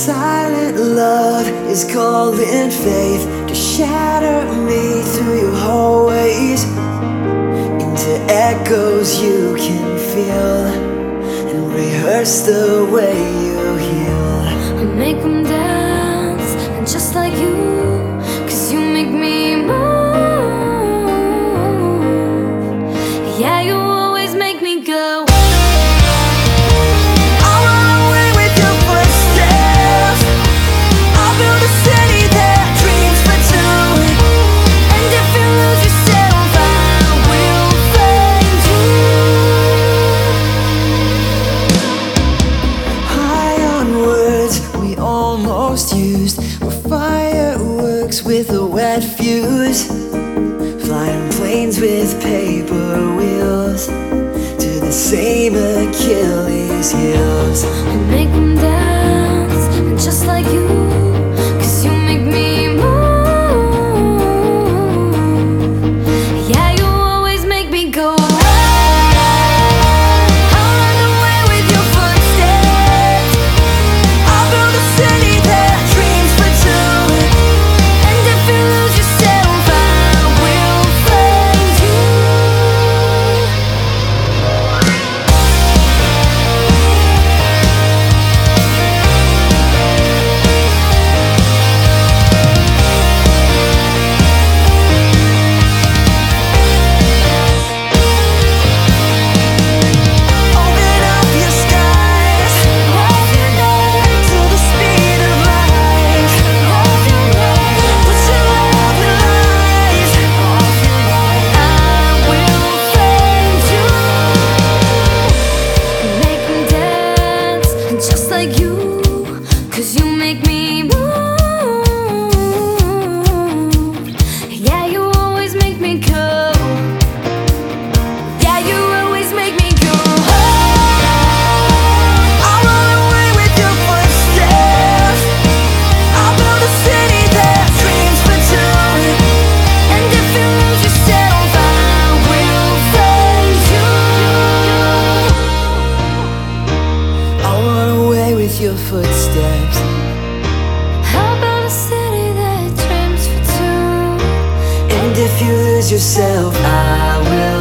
silent love is calling faith to shatter me through your hallways into echoes you can feel and rehearse the way you heal. I make them dance, and just like you, 'cause you make me move. Yeah, you always make me go. Used were fireworks with a wet fuse, flying planes with paper wheels to the same Achilles heels. I make them dance, and just like you, 'cause you make me move. Yeah, you always make me go. Just like you, 'cause you make me move. Yeah, you always make me go. Yeah, you always make me go. I'll run away with your footsteps. I'll build a city that dreams for two. And if you lose yourself, I will find you. I'll run away with your footsteps. How about a city that dreams for two? And if you lose yourself, I will